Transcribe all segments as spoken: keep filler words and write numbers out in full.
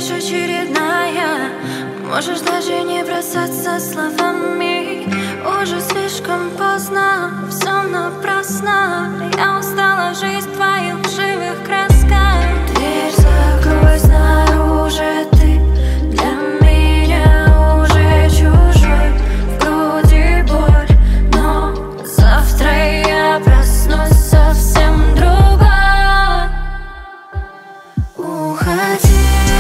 лишь очередная. Можешь даже не бросаться словами. Уже слишком поздно, все напрасно. Я устала жить в твоих живых красках. Дверь закрой снаружи, ты для меня уже чужой. В груди боль, но завтра я проснусь совсем другой. Уходи.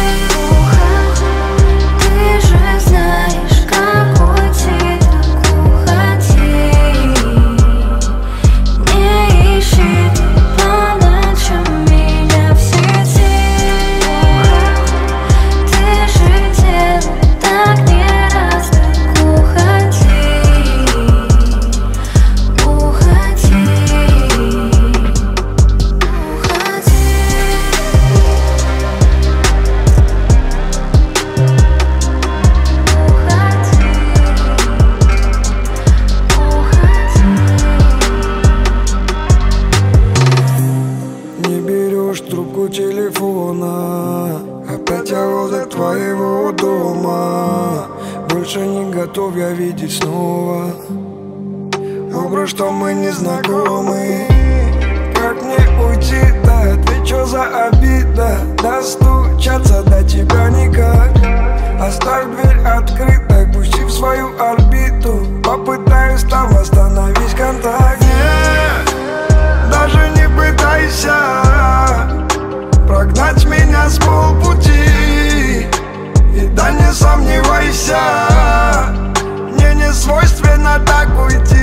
Трубку телефона, опять я возле твоего дома. Больше не готов я видеть снова образ, что мы не знакомы. Как мне уйти-то? Ты чё за обида? Достучаться до тебя никак. Оставь дверь открытой, пусти в свою орбиту. Попытаюсь там восстановить контакт. Нет, даже не пытайся прогнать меня с полпути. И да не сомневайся, мне не свойственно так уйти.